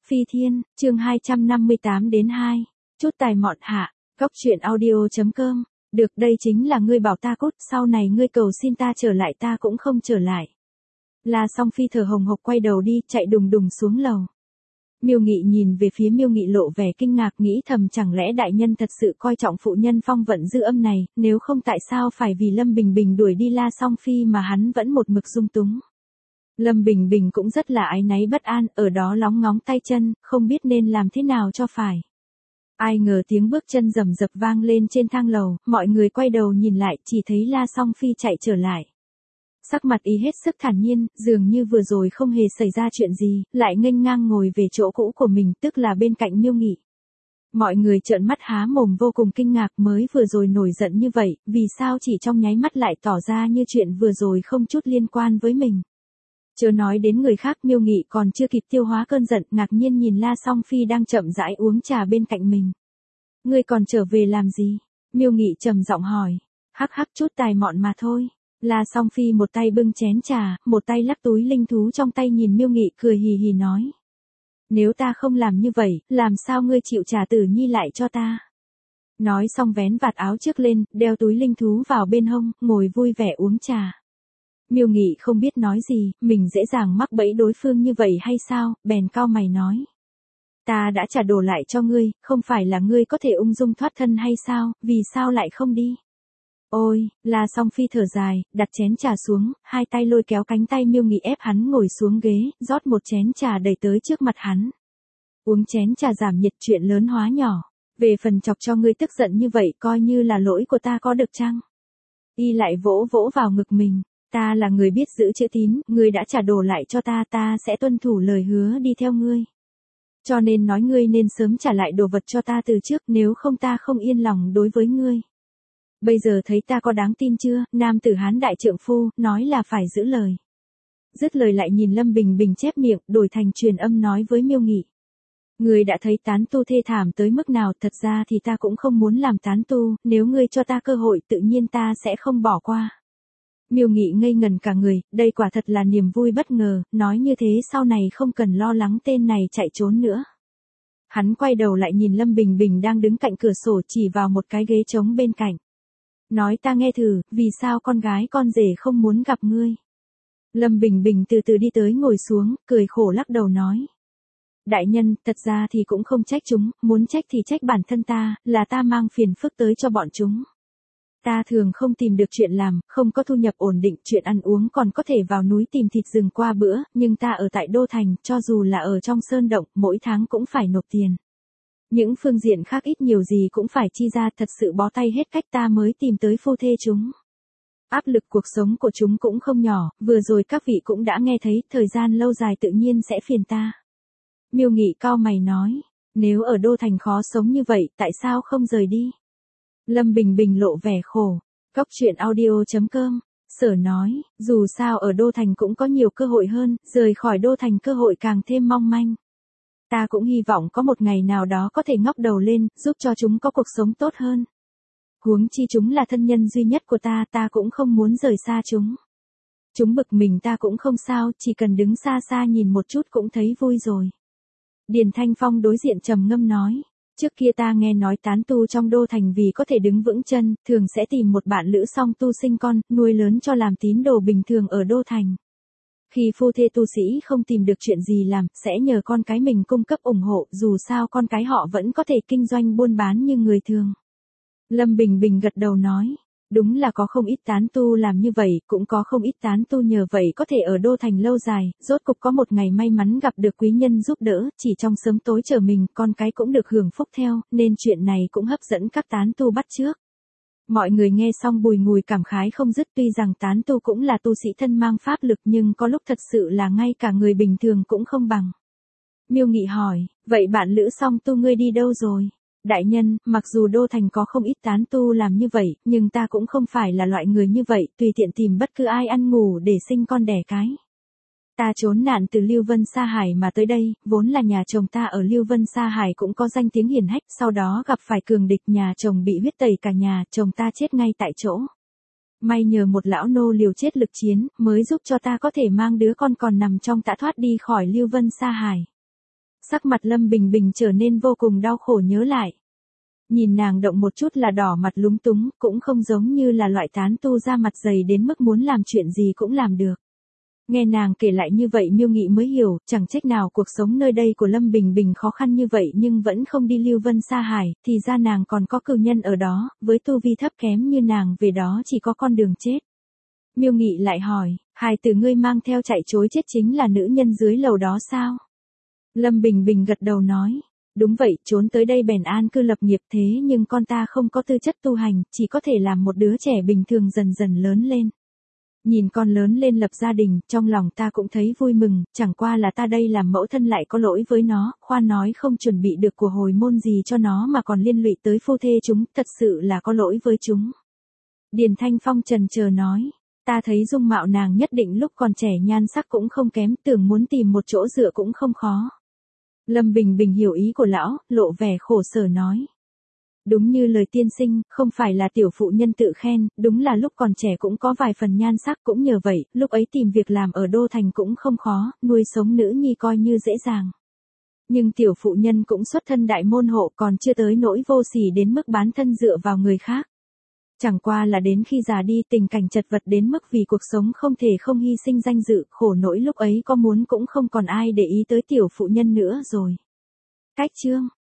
Phi Thiên, chương 258 đến 2. Chút tài mọn hạ, góc truyện audio.com. Được, đây chính là ngươi bảo ta cút, sau này ngươi cầu xin ta trở lại ta cũng không trở lại. La Song Phi thở hồng hộc quay đầu đi, chạy đùng đùng xuống lầu. Miêu Nghị nhìn về phía Miêu Nghị lộ vẻ kinh ngạc, nghĩ thầm chẳng lẽ đại nhân thật sự coi trọng phụ nhân phong vận dư âm này, nếu không tại sao phải vì Lâm Bình Bình đuổi đi La Song Phi mà hắn vẫn một mực dung túng. Lâm Bình Bình cũng rất là áy náy bất an, ở đó lóng ngóng tay chân, không biết nên làm thế nào cho phải. Ai ngờ tiếng bước chân rầm rập vang lên trên thang lầu, mọi người quay đầu nhìn lại, chỉ thấy La Song Phi chạy trở lại. Sắc mặt y hết sức thản nhiên, dường như vừa rồi không hề xảy ra chuyện gì, lại nghênh ngang ngồi về chỗ cũ của mình, tức là bên cạnh Miêu Nghị. Mọi người trợn mắt há mồm vô cùng kinh ngạc, mới vừa rồi nổi giận như vậy, vì sao chỉ trong nháy mắt lại tỏ ra như chuyện vừa rồi không chút liên quan với mình. Chớ nói đến người khác, Miêu Nghị còn chưa kịp tiêu hóa cơn giận, ngạc nhiên nhìn La Song Phi đang chậm rãi uống trà bên cạnh mình. Ngươi còn trở về làm gì? Miêu Nghị trầm giọng hỏi. Hắc hắc, chút tài mọn mà thôi. La Song Phi một tay bưng chén trà, một tay lắc túi linh thú trong tay nhìn Miêu Nghị cười hì hì nói. Nếu ta không làm như vậy, làm sao ngươi chịu trả Tử Nhi lại cho ta? Nói xong vén vạt áo trước lên, đeo túi linh thú vào bên hông, ngồi vui vẻ uống trà. Miêu Nghị không biết nói gì, mình dễ dàng mắc bẫy đối phương như vậy hay sao, bèn cau mày nói. Ta đã trả đồ lại cho ngươi, không phải là ngươi có thể ung dung thoát thân hay sao, vì sao lại không đi? Ôi, La Song Phi thở dài, đặt chén trà xuống, hai tay lôi kéo cánh tay Miêu Nghị ép hắn ngồi xuống ghế, rót một chén trà đẩy tới trước mặt hắn. Uống chén trà giảm nhiệt, chuyện lớn hóa nhỏ. Về phần chọc cho ngươi tức giận như vậy coi như là lỗi của ta có được chăng? Y lại vỗ vỗ vào ngực mình. Ta là người biết giữ chữ tín, ngươi đã trả đồ lại cho ta, ta sẽ tuân thủ lời hứa đi theo ngươi. Cho nên nói ngươi nên sớm trả lại đồ vật cho ta từ trước, nếu không ta không yên lòng đối với ngươi. Bây giờ thấy ta có đáng tin chưa, nam tử Hán đại trượng phu, nói là phải giữ lời. Dứt lời lại nhìn Lâm Bình Bình chép miệng, đổi thành truyền âm nói với Miêu Nghị. Ngươi đã thấy tán tu thê thảm tới mức nào, thật ra thì ta cũng không muốn làm tán tu, nếu ngươi cho ta cơ hội tự nhiên ta sẽ không bỏ qua. Miêu Nghị ngây ngần cả người, đây quả thật là niềm vui bất ngờ, nói như thế sau này không cần lo lắng tên này chạy trốn nữa. Hắn quay đầu lại nhìn Lâm Bình Bình đang đứng cạnh cửa sổ chỉ vào một cái ghế trống bên cạnh. Nói ta nghe thử, vì sao con gái con rể không muốn gặp ngươi? Lâm Bình Bình từ từ đi tới ngồi xuống, cười khổ lắc đầu nói. Đại nhân, thật ra thì cũng không trách chúng, muốn trách thì trách bản thân ta, là ta mang phiền phức tới cho bọn chúng. Ta thường không tìm được chuyện làm, không có thu nhập ổn định, chuyện ăn uống còn có thể vào núi tìm thịt rừng qua bữa, nhưng ta ở tại Đô Thành, cho dù là ở trong sơn động, mỗi tháng cũng phải nộp tiền. Những phương diện khác ít nhiều gì cũng phải chi ra, thật sự bó tay hết cách ta mới tìm tới phu thê chúng. Áp lực cuộc sống của chúng cũng không nhỏ, vừa rồi các vị cũng đã nghe thấy, thời gian lâu dài tự nhiên sẽ phiền ta. Miêu Nghị cau mày nói, nếu ở Đô Thành khó sống như vậy, tại sao không rời đi? Lâm Bình Bình lộ vẻ khổ. Góc truyện audio.com. Sở nói, dù sao ở Đô Thành cũng có nhiều cơ hội hơn, rời khỏi Đô Thành cơ hội càng thêm mong manh. Ta cũng hy vọng có một ngày nào đó có thể ngóc đầu lên, giúp cho chúng có cuộc sống tốt hơn. Huống chi chúng là thân nhân duy nhất của ta, ta cũng không muốn rời xa chúng. Chúng bực mình ta cũng không sao, chỉ cần đứng xa xa nhìn một chút cũng thấy vui rồi. Điền Thanh Phong đối diện trầm ngâm nói. Trước kia ta nghe nói tán tu trong Đô Thành vì có thể đứng vững chân, thường sẽ tìm một bạn lữ song tu sinh con, nuôi lớn cho làm tín đồ bình thường ở Đô Thành. Khi phu thê tu sĩ không tìm được chuyện gì làm, sẽ nhờ con cái mình cung cấp ủng hộ, dù sao con cái họ vẫn có thể kinh doanh buôn bán như người thường. Lâm Bình Bình gật đầu nói. Đúng là có không ít tán tu làm như vậy, cũng có không ít tán tu nhờ vậy có thể ở Đô Thành lâu dài, rốt cục có một ngày may mắn gặp được quý nhân giúp đỡ, chỉ trong sớm tối chờ mình, con cái cũng được hưởng phúc theo, nên chuyện này cũng hấp dẫn các tán tu bắt chước. Mọi người nghe xong bùi ngùi cảm khái không dứt, tuy rằng tán tu cũng là tu sĩ thân mang pháp lực nhưng có lúc thật sự là ngay cả người bình thường cũng không bằng. Miêu Nghị hỏi, vậy bạn lữ song tu ngươi đi đâu rồi? Đại nhân, mặc dù Đô Thành có không ít tán tu làm như vậy, nhưng ta cũng không phải là loại người như vậy, tùy tiện tìm bất cứ ai ăn ngủ để sinh con đẻ cái. Ta trốn nạn từ Lưu Vân Sa Hải mà tới đây, vốn là nhà chồng ta ở Lưu Vân Sa Hải cũng có danh tiếng hiển hách, sau đó gặp phải cường địch, nhà chồng bị huyết tẩy cả nhà, chồng ta chết ngay tại chỗ. May nhờ một lão nô liều chết lực chiến, mới giúp cho ta có thể mang đứa con còn nằm trong tã thoát đi khỏi Lưu Vân Sa Hải. Sắc mặt Lâm Bình Bình trở nên vô cùng đau khổ nhớ lại. Nhìn nàng động một chút là đỏ mặt lúng túng, cũng không giống như là loại tán tu ra mặt dày đến mức muốn làm chuyện gì cũng làm được. Nghe nàng kể lại như vậy Miêu Nghị mới hiểu, chẳng trách nào cuộc sống nơi đây của Lâm Bình Bình khó khăn như vậy nhưng vẫn không đi Lưu Vân Sa Hải, thì ra nàng còn có cửu nhân ở đó, với tu vi thấp kém như nàng về đó chỉ có con đường chết. Miêu Nghị lại hỏi, hài tử ngươi mang theo chạy trối chết chính là nữ nhân dưới lầu đó sao? Lâm Bình Bình gật đầu nói, đúng vậy, trốn tới đây bèn an cư lập nghiệp thế nhưng con ta không có tư chất tu hành, chỉ có thể làm một đứa trẻ bình thường dần dần lớn lên. Nhìn con lớn lên lập gia đình, trong lòng ta cũng thấy vui mừng, chẳng qua là ta đây làm mẫu thân lại có lỗi với nó, khoan nói không chuẩn bị được của hồi môn gì cho nó mà còn liên lụy tới phu thê chúng, thật sự là có lỗi với chúng. Điền Thanh Phong trần chờ nói, ta thấy dung mạo nàng nhất định lúc còn trẻ nhan sắc cũng không kém, tưởng muốn tìm một chỗ dựa cũng không khó. Lâm Bình Bình hiểu ý của lão, lộ vẻ khổ sở nói. Đúng như lời tiên sinh, không phải là tiểu phụ nhân tự khen, đúng là lúc còn trẻ cũng có vài phần nhan sắc cũng nhờ vậy, lúc ấy tìm việc làm ở Đô Thành cũng không khó, nuôi sống nữ nhi coi như dễ dàng. Nhưng tiểu phụ nhân cũng xuất thân đại môn hộ còn chưa tới nỗi vô sỉ đến mức bán thân dựa vào người khác. Chẳng qua là đến khi già đi tình cảnh chật vật đến mức vì cuộc sống không thể không hy sinh danh dự, khổ nỗi lúc ấy có muốn cũng không còn ai để ý tới tiểu phụ nhân nữa rồi. Cách chương